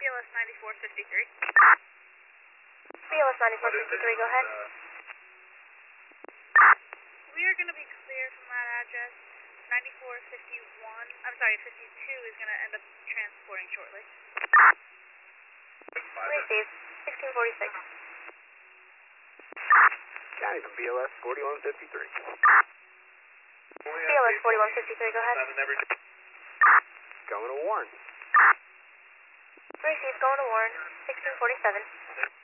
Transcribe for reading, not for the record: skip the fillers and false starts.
BLS 9453. BLS 9453, go ahead. We are going to be clear from that address. 52 is going to end up transporting shortly. Received. 1646. County from BLS 4153. BLS 4153, go ahead. Going to Warren. Received, going to Warren. 1647.